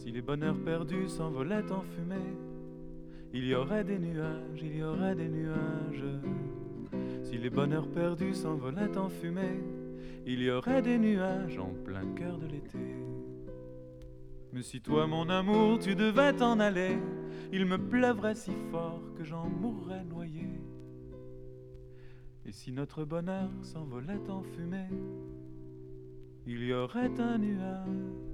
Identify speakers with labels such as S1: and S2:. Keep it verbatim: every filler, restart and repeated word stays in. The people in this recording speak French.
S1: Si les bonheurs perdus s'envolaient en fumée, il y aurait des nuages, il y aurait des nuages. Si les bonheurs perdus s'envolaient en fumée, il y aurait des nuages en plein cœur de l'été. Mais si toi, mon amour, tu devais t'en aller, il me pleuvrait si fort que j'en mourrais noyé. Et si notre bonheur s'envolait en fumée, il y aurait un nuage